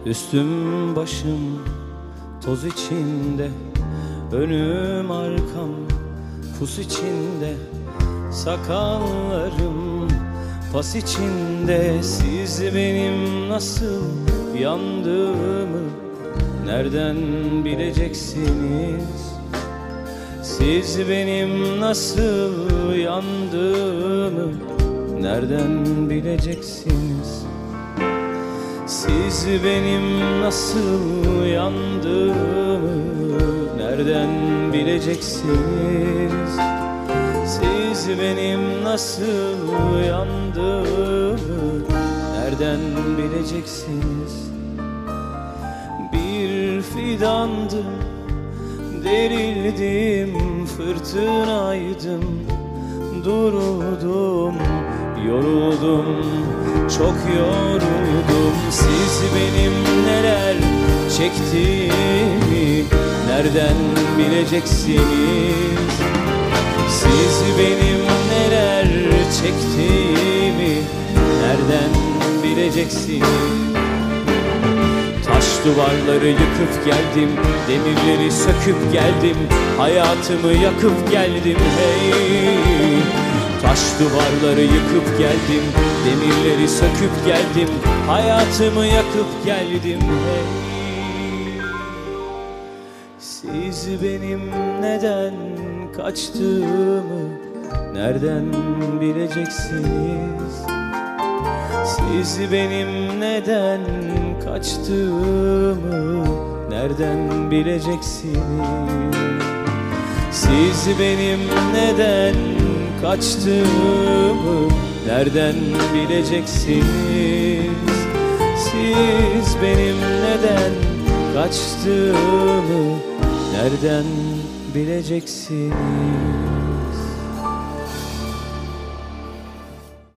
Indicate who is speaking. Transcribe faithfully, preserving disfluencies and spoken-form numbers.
Speaker 1: Üstüm başım toz içinde, önüm arkam pus içinde, sakallarım pas içinde. Siz benim nasıl yandığımı nereden bileceksiniz? Siz benim nasıl yandığımı nereden bileceksiniz? Siz benim nasıl yandığımı nereden bileceksiniz? Siz benim nasıl yandığımı nereden bileceksiniz? Bir fidandım, derildim, fırtınaydım, duruldum, yoruldum, çok yoruldum. Siz benim neler çektiğimi nereden bileceksiniz? Siz benim neler çektiğimi nereden bileceksiniz? Taş duvarları yıkıp geldim, demirleri söküp geldim, hayatımı yakıp geldim hey. Taş duvarları yıkıp geldim, demirleri söküp geldim, hayatımı yakıp geldim hey. Siz benim neden kaçtığımı nereden bileceksiniz? Siz benim neden kaçtığımı nereden bileceksiniz? Siz benim neden kaçtığımı nereden bileceksiniz? Siz benim neden kaçtığımı nereden bileceksiniz?